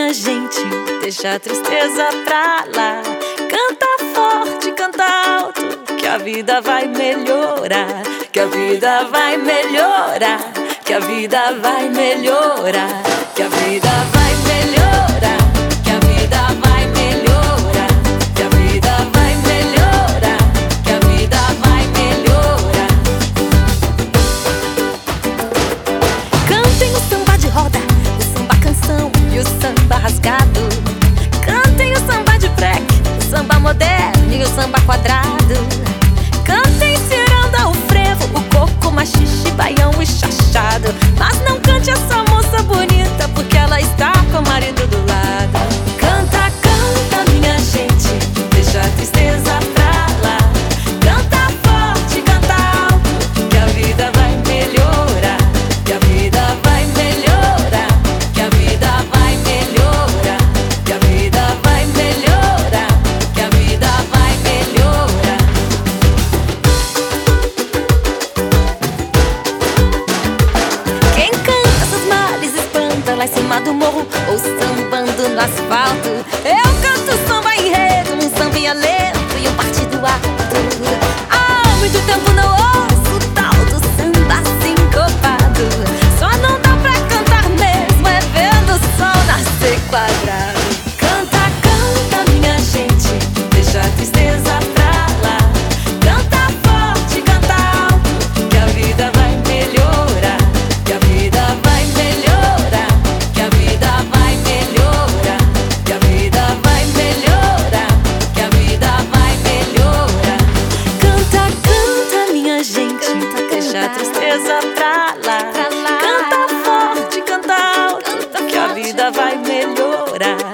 minha gente, deixa a tristeza pra lá. Canta forte, canta alto, que a vida vai melhorar, que a vida vai melhorar, que a vida vai melhorar, que a vida vai melhorar, que a vida vai melhorar, que a vida vai melhorar, que a vida vai melhorar. Cantem o samba de roda, o samba canção e o samba rasgado. Cantem o samba de break, o samba moderno e o samba quadrado. Cantem ciranda, o frevo, o coco, machixe, baião e chachado. Mas não cante essa moça bonita, porque ela está com o marido do lado. Canta, canta, minha gente, deixa a tristeza pra lá. Canta forte, canta alto, que a vida vai melhorar, que a vida vai melhorar, que a vida vai melhorar, que a vida vai melhorar, que a vida vai melhorar. Quem canta essas males espanta lá em cima do morro ou sambando no asfalto. Eu canto samba enredo, um sambinha lento e um partido alto. Há muito tempo não ouço o tal do samba sincopado. Só não dá pra cantar mesmo é vendo o sol nascer quadrado. Canta, canta, minha gente, deixa a tristeza pra lá. Canta forte, canta alto, que a vida vai melhorar, que a vida vai melhorar, que a vida vai melhorar, que a vida vai melhorar, que a vida vai melhorar. Canta, canta, minha gente, deixa a tristeza pra lá. Canta forte, canta alto, que a vida vai melhorar.